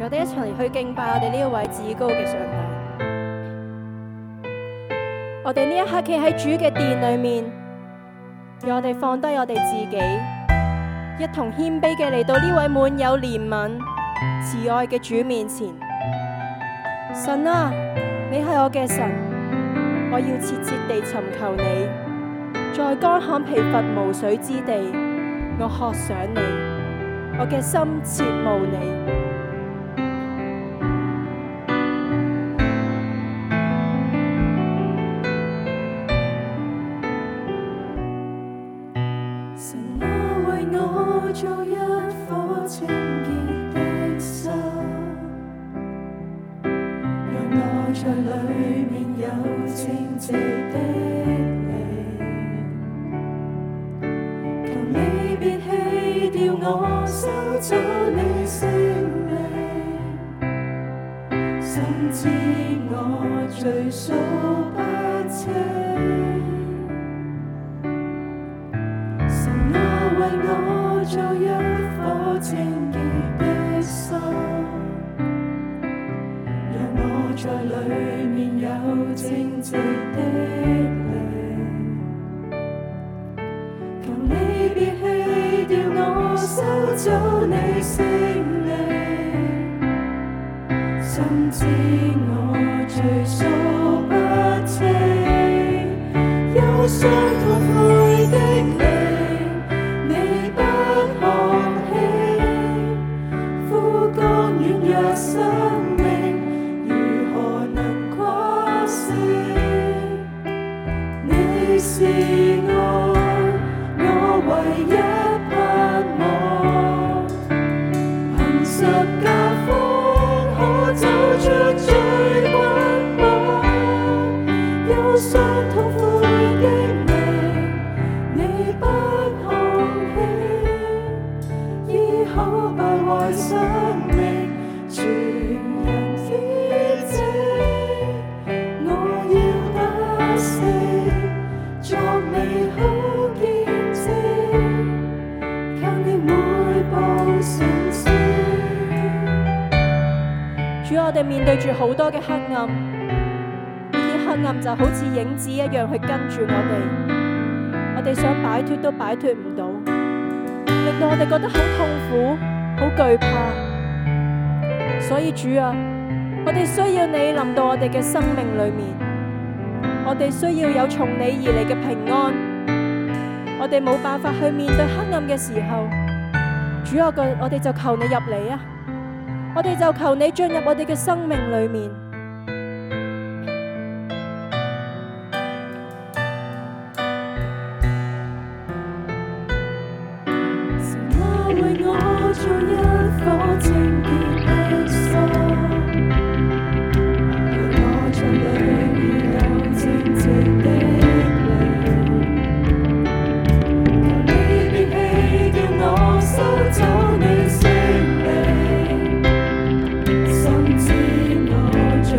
我哋一齊去敬拜我哋呢一位至高嘅上帝。我哋呢一刻企喺主嘅殿裏面，讓我哋放低我哋自己，一同謙卑嘅嚟到呢位滿有憐憫、慈愛嘅主面前。神啊，你係我嘅神，我要切切地尋求你，在乾旱疲乏無水之地，我渴想你，我嘅心切慕你。 做一顆清潔的心，讓我在裡面有正直的靈。求你別棄掉我，收走你性命，深知我罪數不清。神啊，為我做一顆清潔的心，讓我在裡面有正直的靈。求你別棄掉我，收走你性命，深知我罪數不清，憂傷痛悔的靈。生命如何能誇勝？你是愛，我唯一盼望。憑十架方可走出最捆綁，憂傷痛悔的靈，你不放棄，醫好敗壞生命。全人潔淨，我要得勝，作美好見證，靠你每步成聖。 主，我哋面對住好多嘅黑暗，呢啲黑暗就好似影子一樣去跟住我哋想擺脫都擺脫唔到，令到我哋覺得好痛苦、好懼怕。所以主啊，我哋需要你臨到我哋嘅生命裏面，我哋需要有從你而嚟嘅平安。我哋冇辦法去面對黑暗嘅時候，主啊，我哋就求你入嚟啊！我哋就求你進入我哋嘅生命裏面。 神啊，為我做一顆清潔的心，讓我在裡面有正直的靈。求你別棄掉我，收走你性命，深知我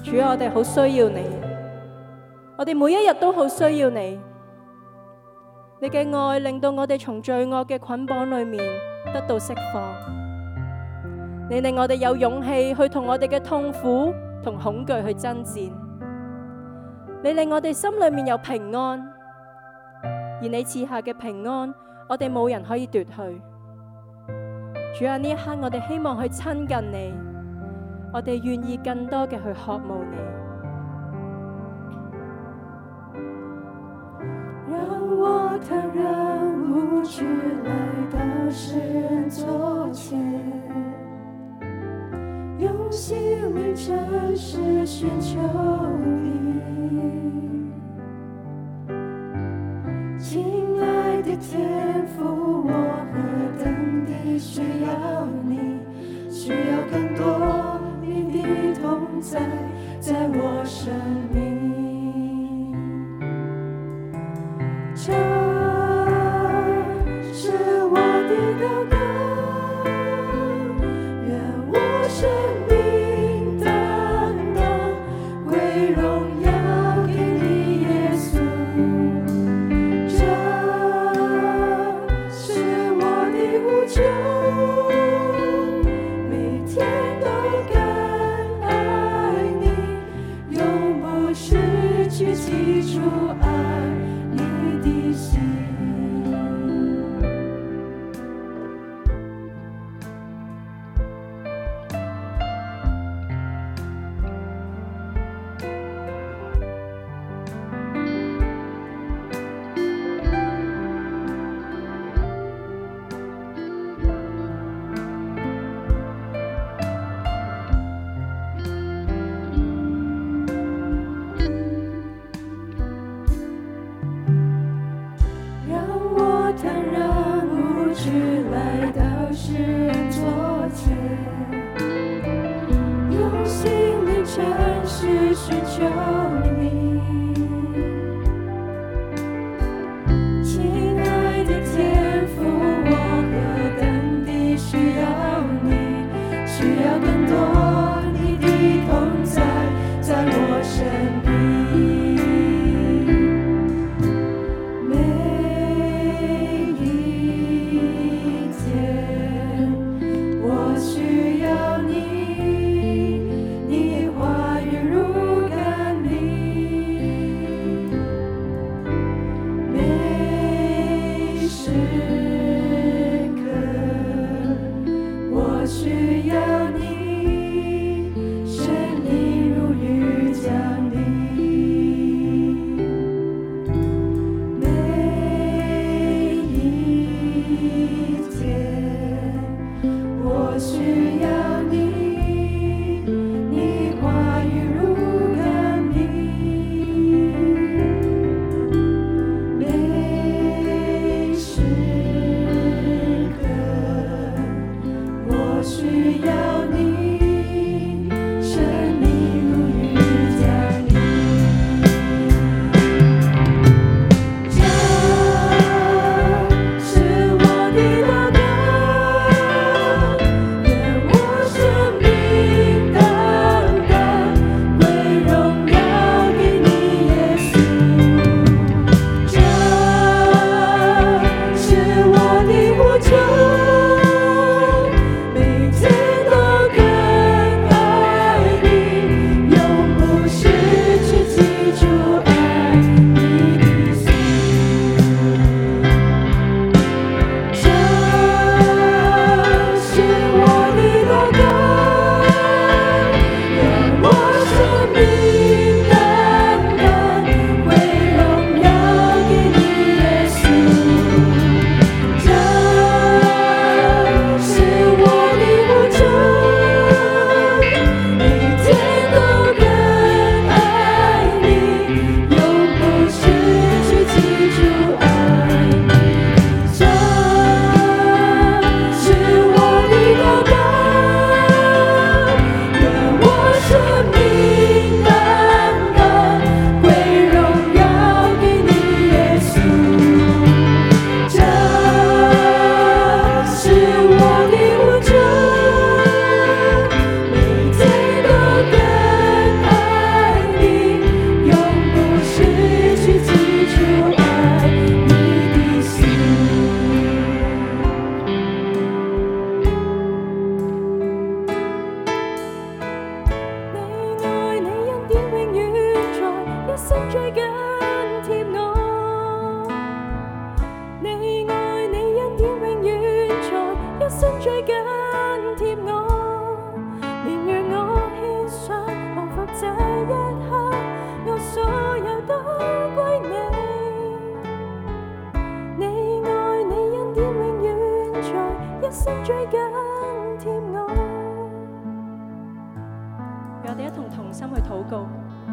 主啊，我哋好需要你，我哋每一日都好需要你。你嘅愛令到我哋從罪惡嘅捆綁裏面得到釋放，你令我哋有勇氣去同我哋嘅痛苦同恐懼去爭戰，你令我哋心裏面有平安，而你賜下嘅平安，我哋冇人可以奪去。主啊，呢一刻我哋希望去親近你，我哋願意更多嘅去渴慕你。 让我坦然无惧来到世人座前，用心灵诚实寻求你。亲爱的天父，我何等地需要你，需要更多你的同在，在我生命。这是我的祷告，愿我生命单单归荣耀给你，耶稣。这是我的呼求，每天都更爱你，永不失去起初爱你的心。让我坦然无惧来到世人座前，用心灵诚实寻求你。亲爱的天父，我何等地需要你，需要更多你的同在，在我生命。每一天，我需要你，你的话语如甘霖， 最緊貼我，你愛你恩典永遠在，一生最緊貼我，連讓我獻上，降服這一刻，我所有都歸你。你愛你恩典永遠在，一生最緊貼我。讓我哋一同心去禱告。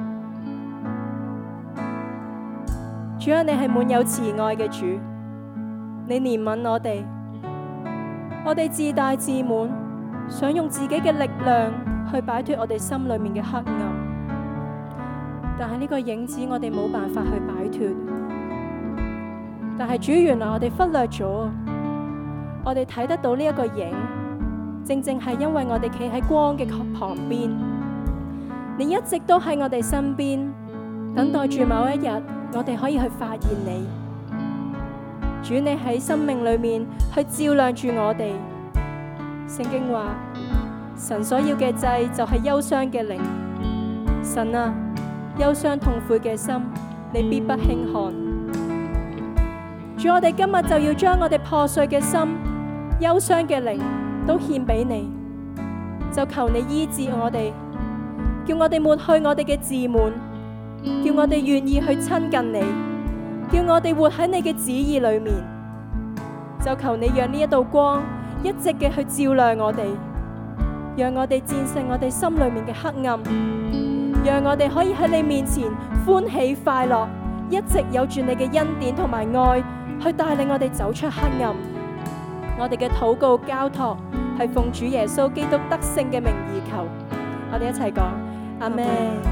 主啊，你係滿有慈愛嘅主，你憐憫我哋自大自滿，想用自己嘅力量去擺脫我哋心裏面嘅黑暗，但係呢個影子我哋冇辦法去擺脫。但係主，原來我哋忽略咗，我哋睇得到呢一個影，正正係因為我哋企喺光嘅旁邊，你一直都喺我哋身邊，等待住某一日我哋可以去發現你。主，你喺生命裏面去照亮住我哋。聖經話，神所要嘅祭就係憂傷嘅靈。神啊，憂傷痛悔嘅心你必不輕看。主，我哋今日就要將我哋破碎嘅心、憂傷嘅靈都獻俾你，就求你醫治我哋，叫我哋抹去我哋嘅自滿，叫我哋願意去親近你，叫我哋活喺你嘅旨意裏面。就求你讓呢一道光一直嘅去照亮我哋，讓我哋戰勝我哋心裏面嘅黑暗，讓我哋可以喺你面前歡喜快樂，一直有住你嘅恩典同埋愛去帶領我哋走出黑暗。我哋嘅禱告交託係奉主耶穌基督得勝嘅名而求。我哋一齊講阿們。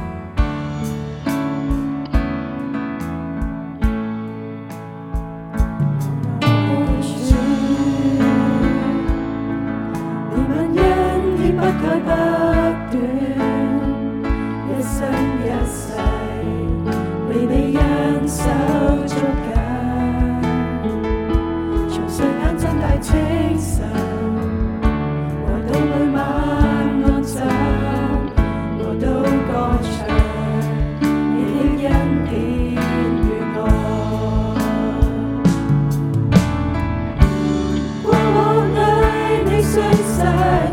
不改不斷，一生一世被你恩手捉緊，從睡眼睜大清晨，來到每晚安枕，我都歌唱你的恩典與愛。過往裏你信實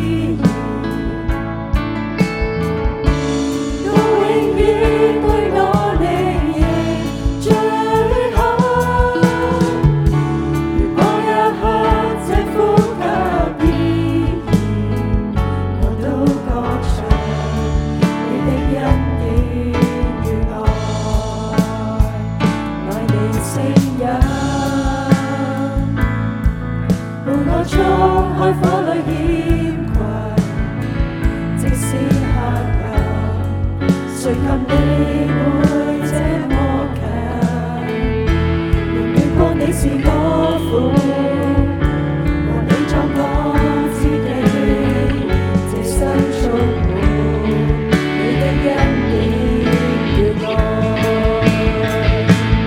開火裏險困，即使黑暗，誰及你會這麼近？明月光你是我父，和你壯廣之地，這生充滿你的恩典與愛。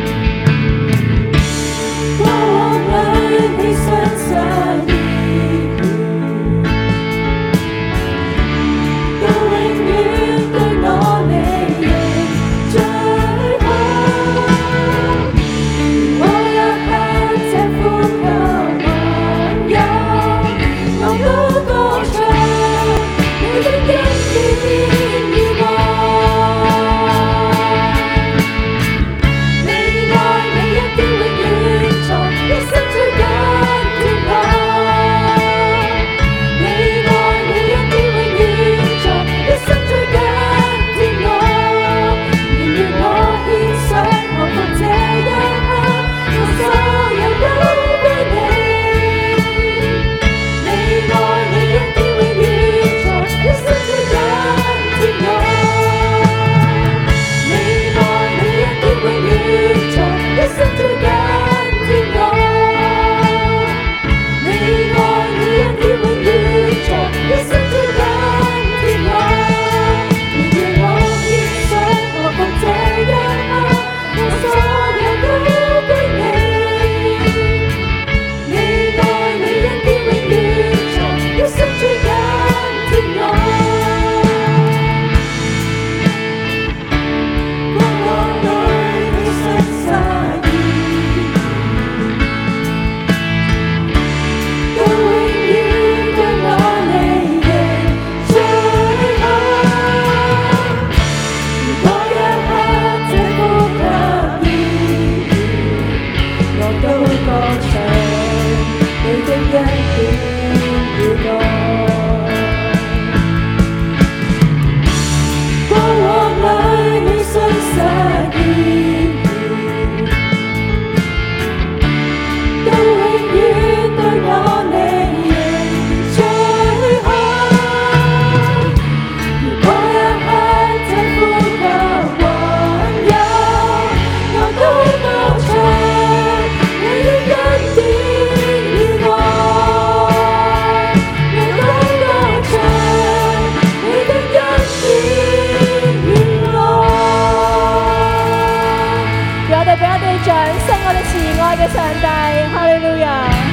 過往裏你信實。最嘅上帝，哈利路亞！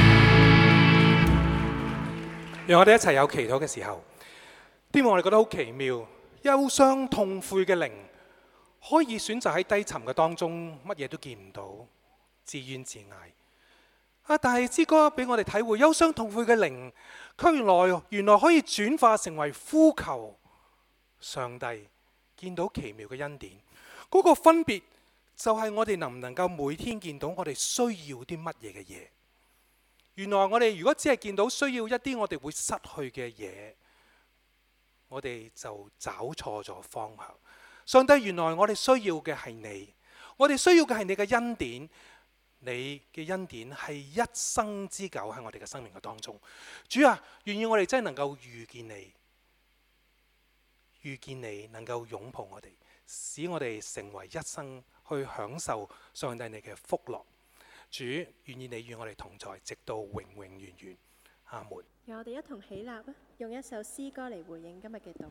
讓我哋一齊有祈禱嘅時候，因為我哋覺得好奇妙，憂傷痛悔嘅靈可以選擇喺低沉嘅當中，乜嘢都見唔到，自怨自艾。但係詩歌俾我哋體會，憂傷痛悔嘅靈，卻原來可以轉化成為呼求上帝，見到奇妙嘅恩典。嗰個分別就係我哋能唔能夠每天見到我哋需要啲乜嘢嘅嘢。原來我哋如果只係見到需要一啲我哋會失去嘅嘢，我哋就找錯咗方向。上帝，原來我哋需要嘅係你，我哋需要嘅係你嘅恩典。你嘅恩典係一生之久喺我哋嘅生命嘅當中。主啊，願意我哋真係能夠遇見你，遇見你能夠擁抱我哋，使我哋成為一生去享受上帝你嘅福樂。主，願意你與我哋同在，直到永永遠遠。阿門。 讓我哋一同起立啊，用一首詩歌嚟回應今日嘅道。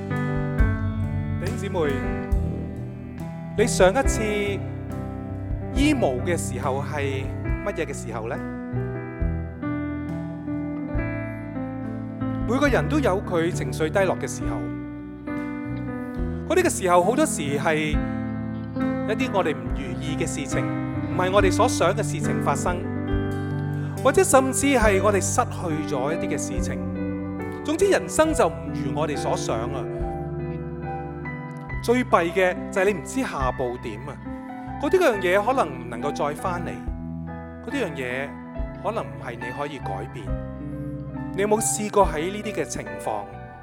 你上一次 emo 嘅時候係乜嘢嘅時候呢？每個人都有佢情緒低落嘅時候，嗰啲嘅時候好多時係一啲我哋唔如意嘅事情，唔係我哋所想嘅事情發生，或者甚至係我哋失去咗一啲嘅事情。總之人生就唔如我哋所想啊！最弊嘅就係你唔知下步點啊！嗰啲樣嘢可能唔能夠再翻嚟，嗰啲樣嘢可能唔係你可以改變。你有冇試過喺呢啲嘅情況？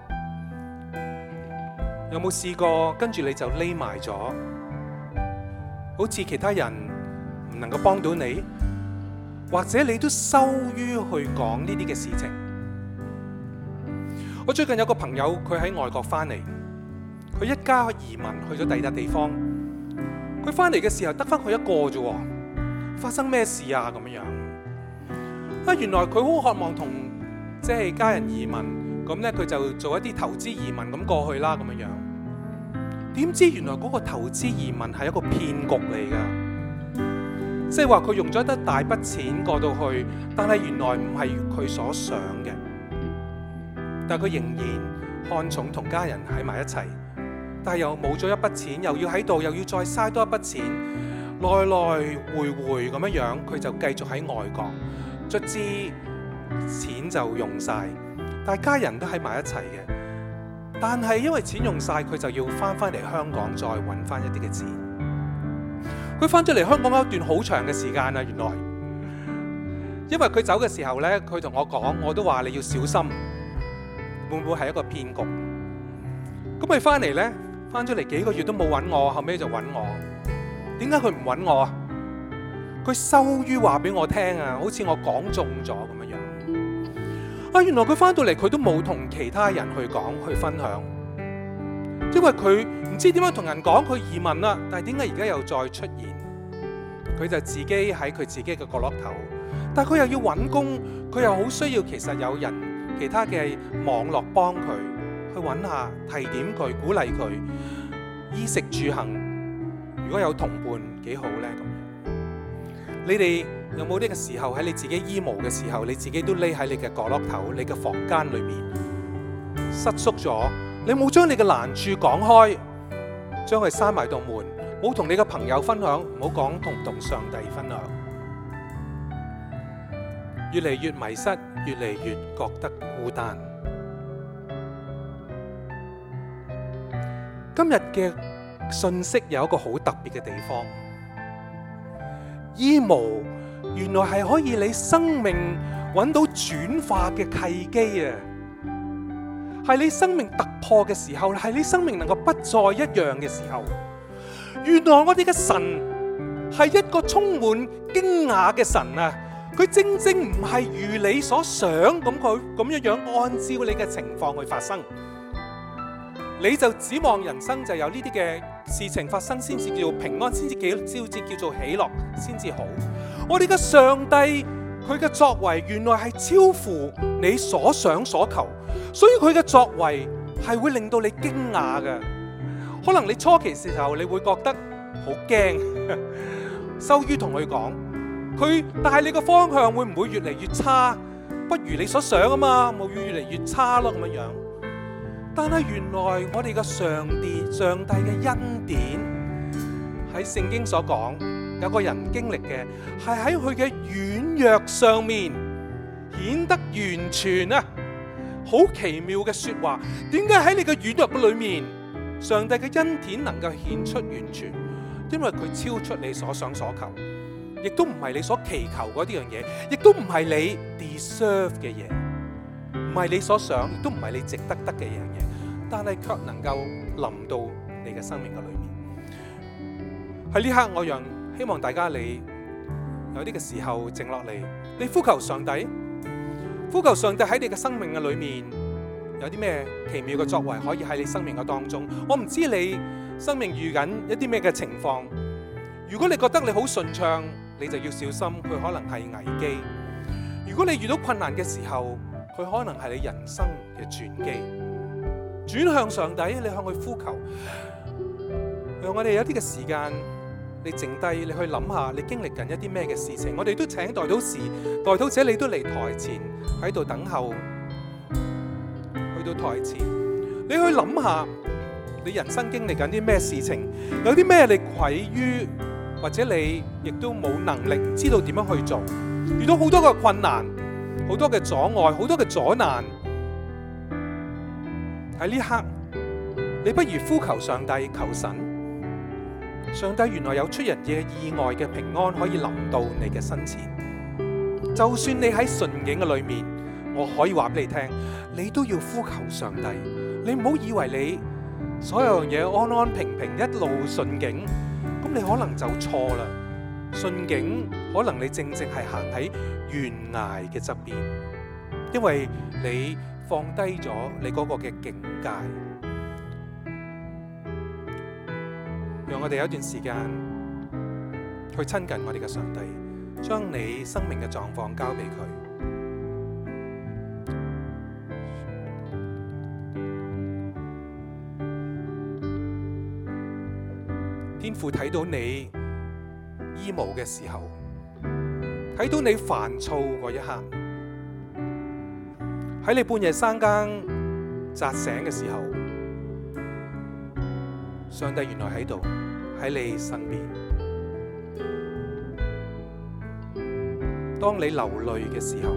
有冇試過跟住你就匿埋咗？好似其他人唔能夠幫到你，或者你都羞於去講呢啲嘅事情。我最近有個朋友，佢喺外國翻嚟，佢一家移民去咗第二笪地方。佢翻嚟嘅時候得翻佢一個啫，發生咩事啊？咁樣原來佢好渴望同即係家人移民，咁咧佢就做一啲投資移民咁過去啦，咁樣。點知原來嗰個投資移民係一個騙局嚟噶，即係話佢用咗一大筆錢過到去，但係原來唔係佢所想嘅。但係佢仍然看重同家人喺埋一齊，但係又冇咗一筆錢，又要喺度，又要再嘥多一筆錢，來來回回咁樣，佢就繼續喺外國，卒之錢就用晒，但係家人都喺埋一齊嘅。但係因為錢用晒，佢就要翻嚟香港再揾翻一啲嘅錢。佢翻咗嚟香港一段好長嘅時間啊，原來，因為佢走嘅時候呢，佢同我講，我都話你要小心，會唔會係一個騙局？咁佢翻嚟呢，翻咗嚟幾個月都冇揾我，後尾就揾我。點解佢唔揾我啊？佢羞於話俾我聽啊，好似我講中咗咁樣。原來佢翻到嚟，佢都冇同其他人去講去分享，因為佢唔知點樣同人講佢移民啦。但係點解而家又再出現？佢就自己喺佢自己嘅角落頭，但係佢又要揾工，佢又好需要其實有人其他嘅網絡幫佢去揾下，提點佢，鼓勵佢，衣食住行。如果有同伴幾好呢？咁你哋有冇呢個時候喺你自己 emo 嘅時候，你自己都匿喺你嘅角落頭、你嘅房間裏面失縮咗？你冇將你嘅難處講開，將佢閂埋道門，冇同你嘅朋友分享，唔好講同上帝分享，越嚟越迷失，越嚟越覺得孤單。今日嘅信息有一個好特別嘅地方，emo原來係可以你生命揾到轉化嘅契機啊！係你生命突破嘅時候，係你生命能夠不再一樣嘅時候。原來我哋嘅神係一個充滿驚訝嘅神啊！佢正正唔係如你所想咁樣按照你嘅情況去發生。你就指望人生就有呢啲嘅事情發生先至叫做平安，先至叫做喜樂，先至好。我哋嘅上帝佢嘅作為原來係超乎你所想所求，所以佢嘅作為係會令到你驚訝嘅。可能你初期時候你會覺得好驚，羞於同佢講，佢帶你個方向會唔會越嚟越差？不如你所想啊嘛，冇越嚟越差咯咁樣。但係原來我哋嘅上帝嘅恩典喺聖經所講，有個人經歷嘅係喺佢嘅軟弱上面顯得完全啊！好奇妙嘅說話，點解喺你嘅軟弱嘅裏面，上帝嘅恩典能夠顯出完全？因為佢超出你所想所求，亦都唔係你所祈求嗰啲樣嘢，亦都唔係你 deserve 嘅嘢，唔係你所想，亦都唔係你值得嘅樣嘢，但係卻能夠臨到你嘅生命嘅裏面。喺呢刻，我希望大家你有呢個時候靜落嚟，你呼求上帝，呼求上帝喺你嘅生命嘅裏面有啲咩奇妙嘅作為可以喺你生命嘅當中。我唔知你生命遇緊一啲咩嘅情況，如果你覺得你好順暢，你就要小心，佢可能係危機。如果你遇到困難嘅時候，佢可能係你人生嘅轉機。轉向上帝，你向佢呼求，讓我哋有啲嘅時間你靜低，你去諗下，你經歷緊一啲咩嘅事情。我哋都請代禱者，你都嚟台前喺度等候，去到台前，你去諗下，你人生經歷緊啲咩事情，有啲咩你愧於，或者你亦都冇能力，唔知道點樣去做，遇到好多嘅困難，好多嘅阻礙，好多嘅阻難。喺呢刻，你不如呼求上帝，求神。上帝原來有出人意外嘅平安可以臨到你嘅身前。就算你喺順境嘅裏面，我可以話俾你聽，你都要呼求上帝。你唔好以為你所有嘢安安平平一路順境，咁你可能就錯啦。順境可能你正係行喺懸崖嘅側邊，因為你放低咗你嗰個嘅境界。讓我哋有一段時間去親近我哋嘅上帝，將你生命嘅狀況交俾佢。天父睇到你衣無嘅時候，睇到你煩躁嗰一刻，喺你半夜三更扎醒嘅時候，上帝原來喺度，喺你身邊。當你流淚嘅時候，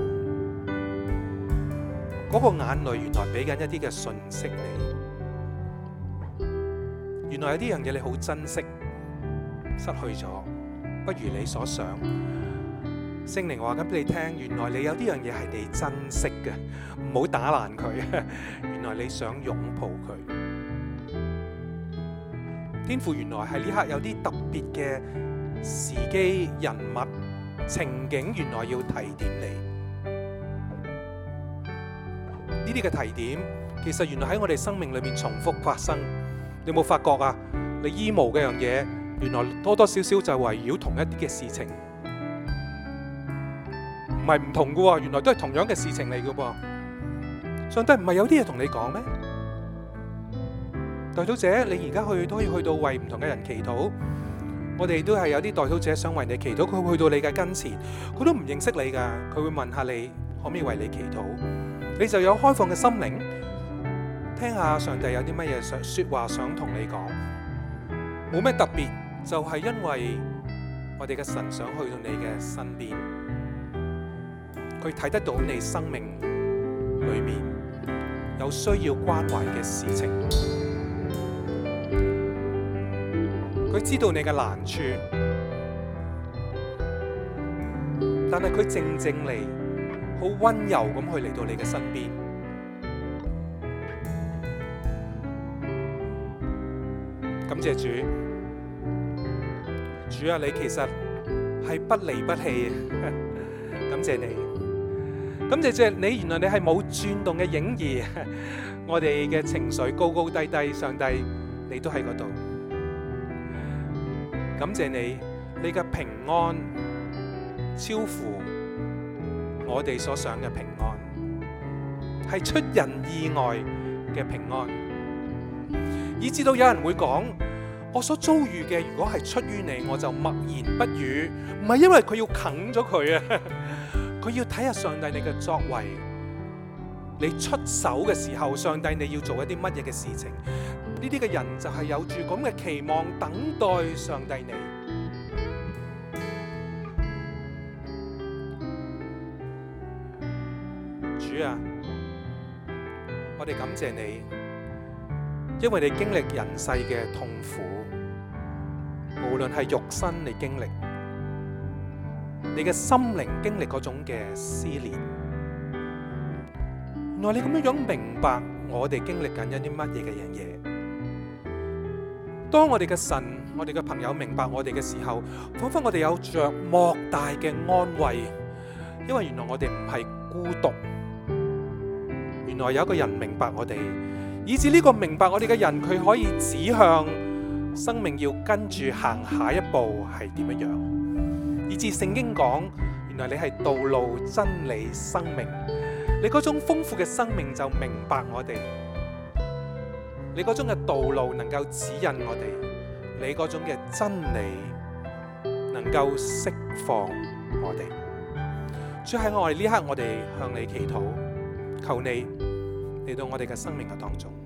嗰個眼淚原來俾緊一啲嘅訊息你。原來有啲樣嘢你好珍惜，失去咗，不如你所想。聖靈話緊俾你聽，原來你有啲樣嘢係你珍惜嘅，唔好打爛佢。原來你想擁抱佢。天父原來喺呢刻有啲特別嘅時機、人物、情景，原來要提點你。呢啲嘅提點，其實原來喺我哋生命裏面重複發生。你有冇發覺啊？你衣無嘅樣嘢，原來多多少少就圍繞同一啲嘅事情，唔係唔同嘅喎。原來都係同樣嘅事情嚟嘅噃。上帝唔係有啲嘢同你講咩？代禱者，你而家都可以去到為唔同嘅人祈禱。我哋都係有啲代禱者想為你祈禱，佢會去到你嘅跟前，佢都唔認識你噶，佢會問下你可唔可以為你祈禱，你就有開放嘅心靈，聽下上帝有啲乜嘢說話想同你講，冇咩特別，就係因為我哋嘅神想去到你嘅身邊，佢睇得到你生命裏面有需要關懷嘅事情。佢知道你嘅難處，但係佢靜靜嚟，好溫柔咁去嚟到你嘅身邊。感謝主，主啊，你其實係不離不棄。感謝你，感謝主，你原來你係冇轉動嘅影兒。我哋嘅情緒高高低低，上帝你都喺嗰度。感謝你，你嘅平安超乎我哋所想嘅平安，係出人意外嘅平安，以至到有人會講，我所遭遇嘅如果係出於你，我就默言不語。唔係因為佢要啃咗佢啊，佢要睇下上帝你嘅作為，你出手嘅時候，上帝你要做一啲乜嘢嘅事情。呢啲嘅人就係有住咁嘅期望，等待上帝你。主啊，我哋感謝你，因為你經歷人世嘅痛苦，無論係肉身你經歷，你嘅心靈經歷嗰種嘅撕裂。原來你咁樣明白我哋經歷緊一啲乜嘢嘅嘢。當我哋嘅神、我哋嘅朋友明白我哋嘅時候，仿佛我哋有着莫大嘅安慰，因為原來我哋唔係孤獨，原來有一個人明白我哋，以至呢個明白我哋嘅人，佢可以指向生命要跟住行下一步係點樣樣，以至聖經講，原來你係道路、真理、生命，你嗰種豐富嘅生命就明白我哋。你嗰種嘅道路能夠指引我哋，你嗰種嘅真理能夠釋放我哋。主，喺我哋呢刻，我哋向你祈禱，求你嚟到我哋嘅生命嘅當中。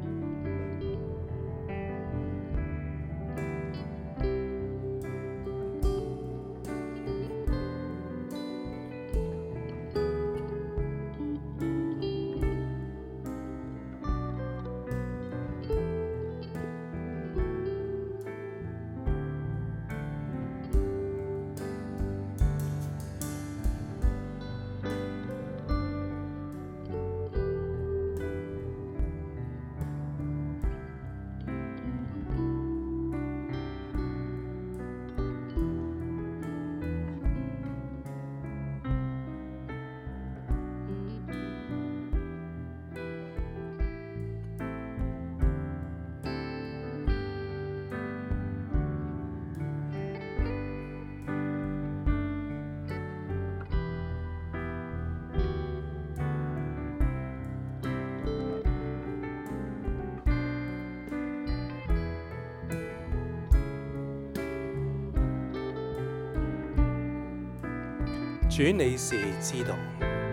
主，你是知道。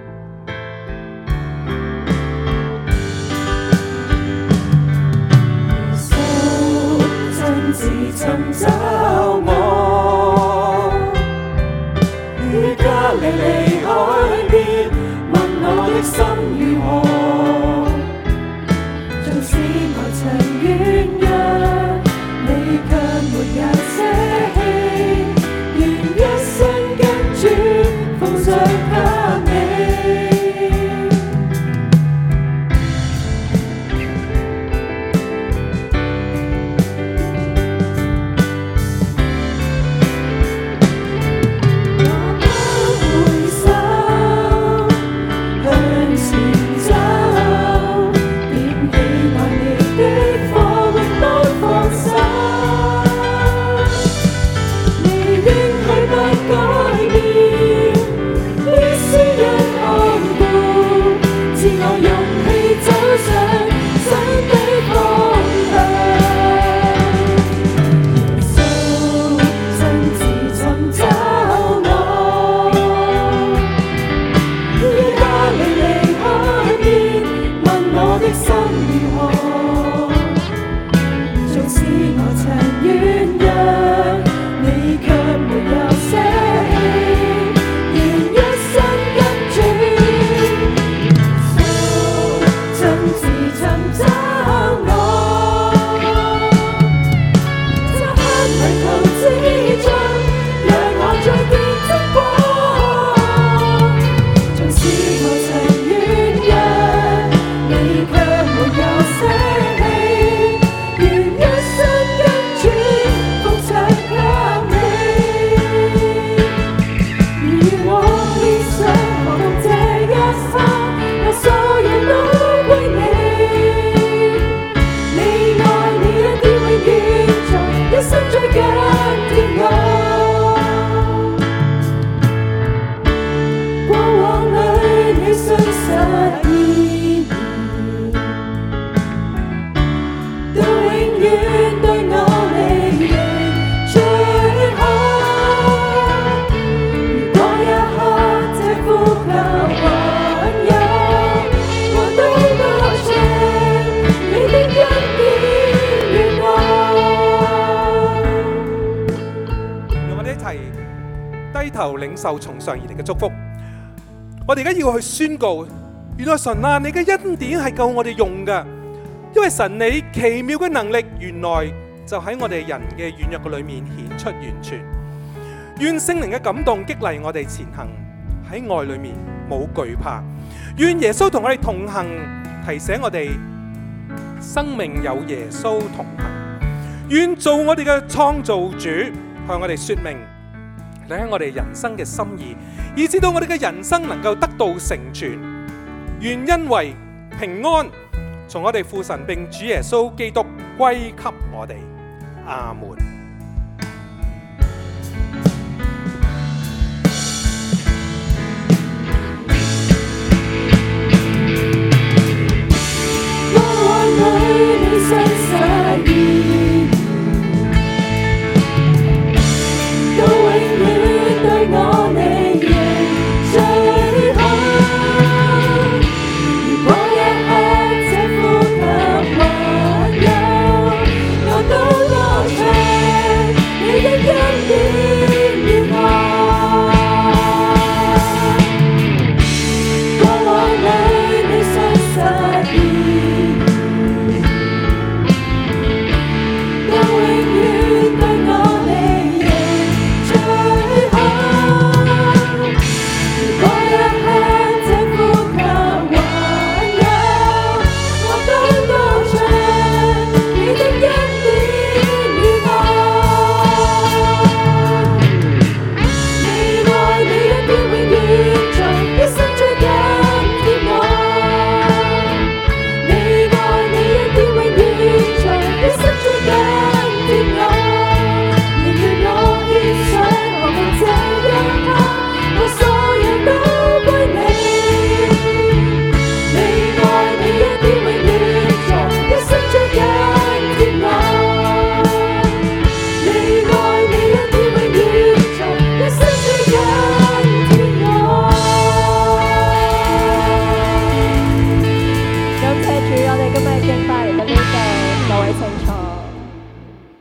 耶穌親自尋找我，於加利利海邊問我的心如何，縱使我曾軟弱，你卻沒有捨棄，願一生跟主奉上給你。 低頭領受從上而嚟嘅祝福。我哋而家要去宣告，原來神啊，你嘅恩典係夠我哋用㗎，因為神你奇妙嘅能力，原來就喺我哋人嘅軟弱嘅裏面顯出完全。願聖靈嘅感動激勵我哋前行，喺愛裏面冇懼怕。願耶穌同我哋同行，提醒我哋生命有耶穌同行。願做我哋嘅創造主，向我哋說明你喺我哋人生嘅心意，以至到我哋嘅人生能夠得到成全。願因為平安從我哋父神並主耶穌基督歸給我哋。阿門。